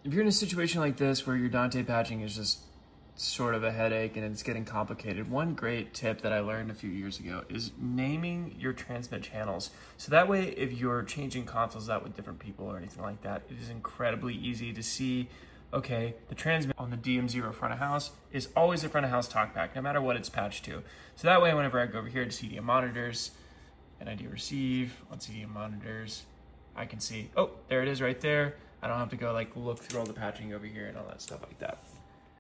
if you're in a situation like this where your Dante patching is just sort of a headache and it's getting complicated, one great tip that I learned a few years ago is naming your transmit channels. So that way, if you're changing consoles out with different people or anything like that, it is incredibly easy to see, okay, the transmit on the DM0 front of house is always a front of house talkback, no matter what it's patched to. So that way, whenever I go over here to CDM monitors and I do receive on CDM monitors, I can see, oh, there it is right there. I don't have to go like look through all the patching over here and all that stuff like that.